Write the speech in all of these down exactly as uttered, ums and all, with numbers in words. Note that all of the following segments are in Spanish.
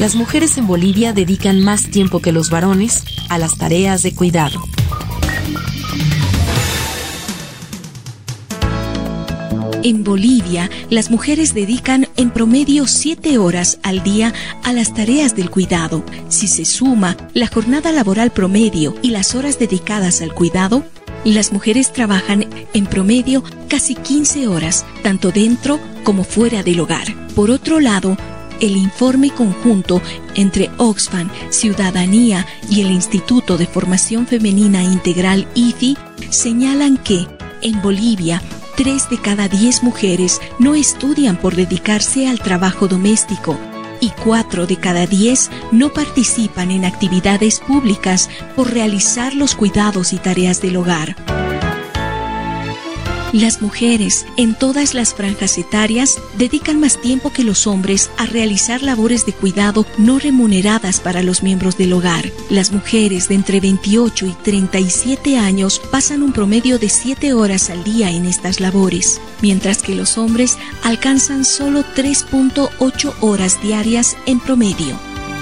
las mujeres en Bolivia dedican más tiempo que los varones a las tareas de cuidado. En Bolivia, las mujeres dedican en promedio siete horas al día a las tareas del cuidado. Si se suma la jornada laboral promedio y las horas dedicadas al cuidado, las mujeres trabajan en promedio casi quince horas, tanto dentro como fuera del hogar. Por otro lado, el informe conjunto entre Oxfam, Ciudadanía y el Instituto de Formación Femenina Integral I F I señalan que, en Bolivia, tres de cada diez mujeres no estudian por dedicarse al trabajo doméstico y cuatro de cada diez no participan en actividades públicas por realizar los cuidados y tareas del hogar. Las mujeres, en todas las franjas etarias, dedican más tiempo que los hombres a realizar labores de cuidado no remuneradas para los miembros del hogar. Las mujeres de entre veintiocho y treinta y siete años pasan un promedio de siete horas al día en estas labores, mientras que los hombres alcanzan solo tres punto ocho horas diarias en promedio.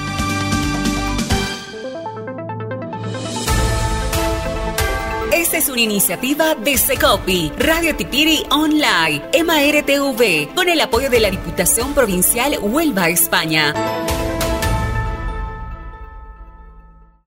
Esta es una iniciativa de Secopi, Radio Tipiri Online, M A R T V, con el apoyo de la Diputación Provincial Huelva, España.